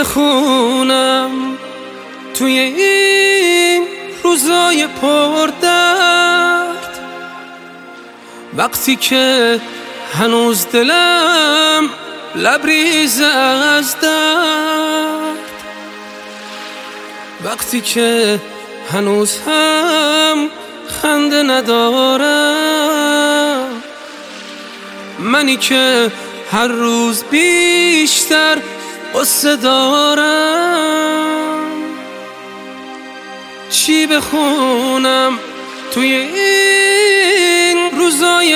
بخونم توی این روزای پردرد، وقتی که هنوز دلم لبریز از درد، وقتی که هنوز هم خنده ندارم، منی که هر روز بیشتر قصه دارم. چی بخونم توی این روزای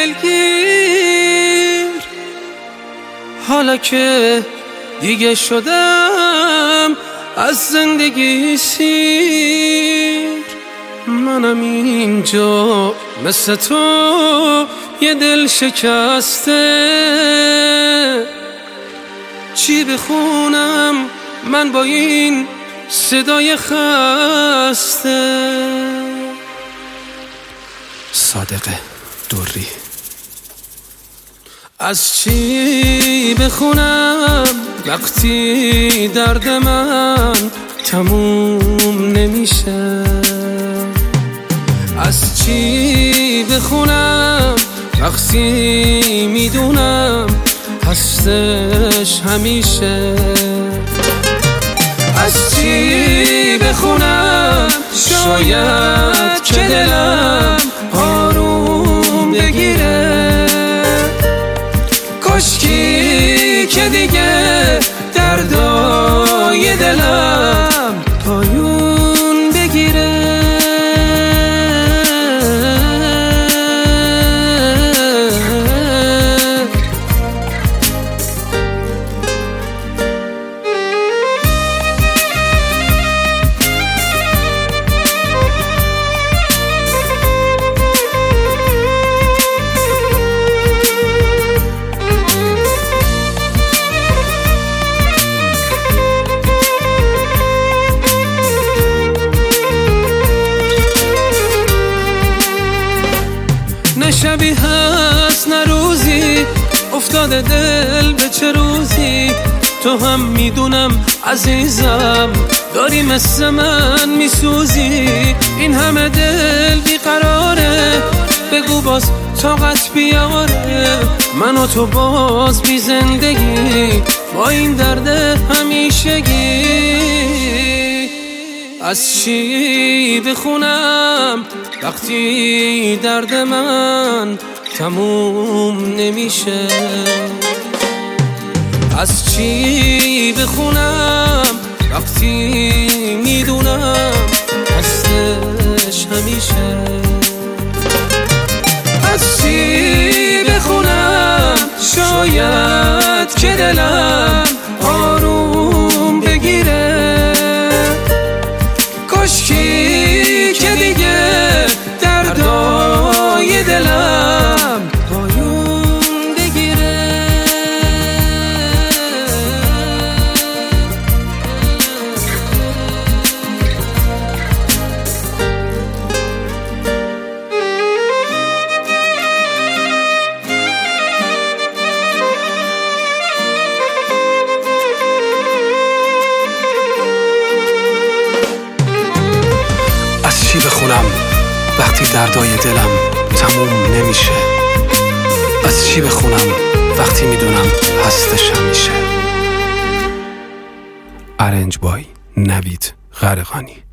دلگیر، حالا که دیگه شدم از زندگی سیر. منم اینجا مثل تو یه دل شکسته، چی بخونم من با این صدای خسته. صادق دوری. از چی بخونم وقتی درد من تموم نمیشه؟ از چی بخونم وقتی میدونم هستش همیشه؟ از چی بخونم شاید که دلم آروم بگیره؟ کاشکی که دیگه دردای دلم پایون بگیره. نه شبی هست نه روزی افتاده دل به چه روزی، تو هم میدونم عزیزم داری مثل من میسوزی. این همه دل بیقراره، بگو باز طاقت بیاره، من و تو باز بی زندگی با این درد همیشگی. از چی بخونم وقتی درد من تموم نمیشه؟ از چی بخونم وقتی میدونم هستش همیشه؟ از چی بخونم شاید که دلم آروم بگیره؟ کاشکی که دیگه دردای دلم پایون بگیره. از چی بخونم وقتی دردای دلم تموم نمیشه؟ از چی بخونم وقتی میدونم هستش همیشه؟ ارنج بای نوید غرقانی.